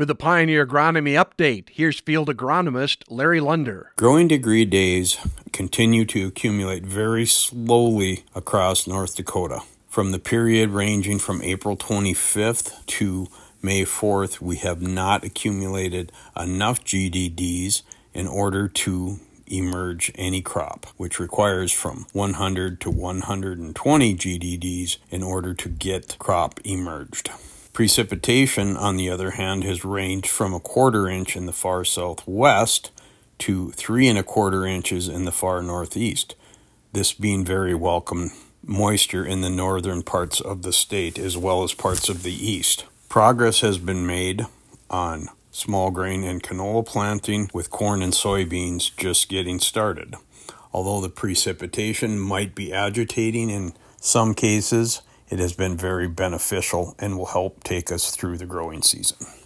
With the Pioneer Agronomy Update, here's field agronomist Larry Lunder. Growing degree days continue to accumulate very slowly across North Dakota. From the period ranging from April 25th to May 4th, we have not accumulated enough GDDs in order to emerge any crop, which requires from 100 to 120 GDDs in order to get crop emerged. Precipitation, on the other hand, has ranged from 1/4 inch in the far southwest to 3 1/4 inches in the far northeast, this being very welcome moisture in the northern parts of the state as well as parts of the east. Progress has been made on small grain and canola planting, with corn and soybeans just getting started. Although the precipitation might be agitating in some cases, it has been very beneficial and will help take us through the growing season.